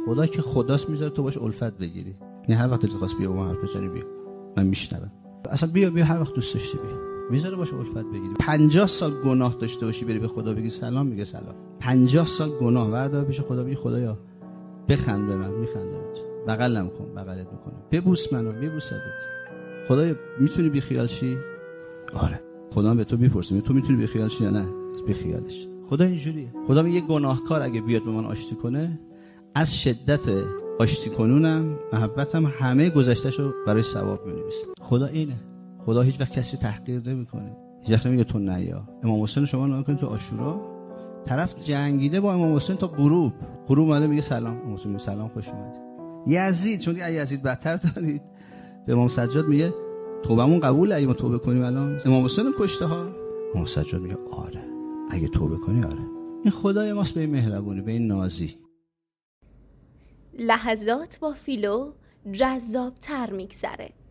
خدا که خداست میذاره تو باش الفت بگیری. نه هر وقت دلت خواست بیا با من حرف بزنی بیا، من میشنوم. اصلا بیا هر وقت دوست داشتی بیا، میذاره باش الفت بگیری. 50 سال گناه داشته باشی بری به خدا بگی سلام، میگه سلام. 50 سال گناه بردار پیش خدا بگی خدایا بخند به من، میخندمت. بغلم کن، بغلت میکنم. ببوس منو، میبوسدت. خدایا میتونی بی خیال شی؟ آره. خدا به تو میپرسه تو میتونی بی خیال شی یا نه؟ بی خیالش. خدا اینجوریه. خدا میگه گناهکار اگه بیاد به من آشتی کنه، از شدت آشتی کنونم محبتم همه گذشتهشو برای ثواب می‌نویسه. خدا اینه. خدا هیچ وقت کسی تحقیر نمیکنه. هیچ وقت نمیگه تو نیا. امام حسین شما نگاه کنید تو عاشورا طرف جنگیده با امام حسین تا غروب اومده میگه سلام. امام حسین میگه سلام خوش اومدید. یزید، چون یزید بدتر دارید، به امام سجاد میگه توبمون قبوله اگه ما توبه کنیم الان؟ امام حسین کشته ها. امام سجاد میگه آره اگه توبه کنی آره. این خدای ماست به این مهربونی، به این نازی. لحظات با فیلو جذاب‌تر میگذره.